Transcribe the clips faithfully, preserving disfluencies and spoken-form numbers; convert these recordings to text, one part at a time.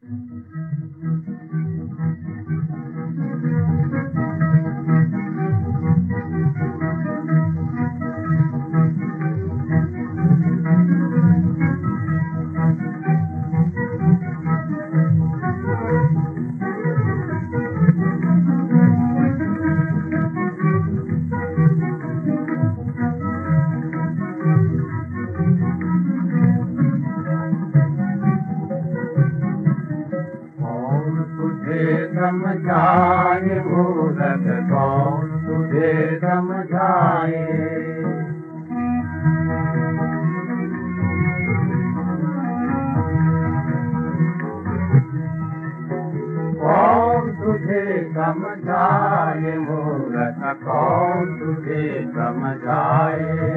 समझाए मूरख कौन तुझे समझाए। कौन तुझे समझाए मूरख कौन तुझे समझाए।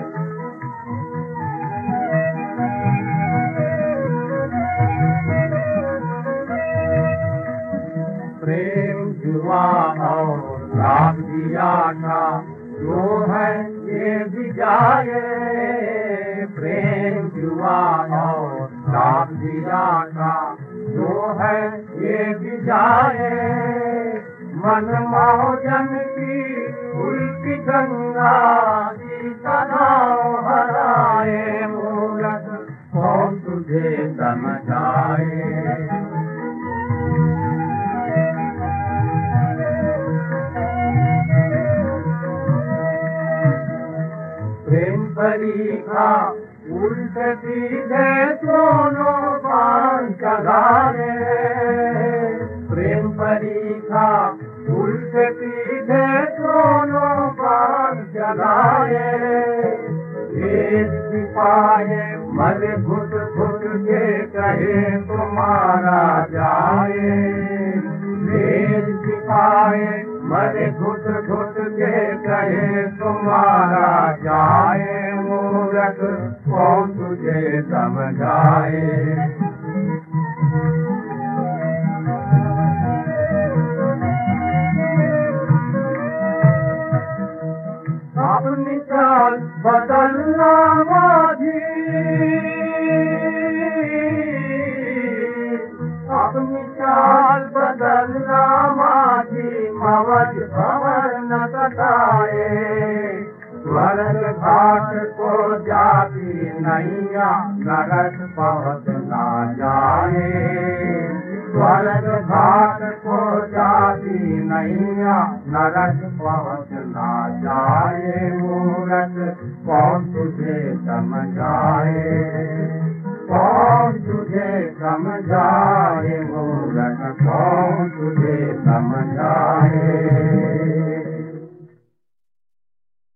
प्रेम जुआ और लाभ दिया था जो है ये भी जाए। प्रेम जुआ और लाभ दिया था जो है ये भी जाए। मन मौजन की उल्टी गंगा की तनाव हराए। मूरख कौन तुझे समझाए। प्रेम परीक्षा उल्ट सीधे दोनों पान चढ़ाए। प्रेम परीक्षा उल्ट सीधे दोनों पान चढ़ाए। वेद सिपाही मर घुट घुट के कहे तुम्हारा जाए। वेद सिपाही मरे घुट घुट के कहे तुम्हारा जाए। मूरख कौन तुझे समझाए। अपनी चाल बदलना माझी। अपनी चाल बदलना माझी। मवज भवर न कटाए। स्वर्ग घाट को जाती नैया नरक पहुँच ना जाए। स्वर्ग घाट को जाती नैया नरक पहुँच ना जाए। मूरख कौन तुझे समझाए। कौन तुझे समझाए। मूरख कौन तुझे समझाए।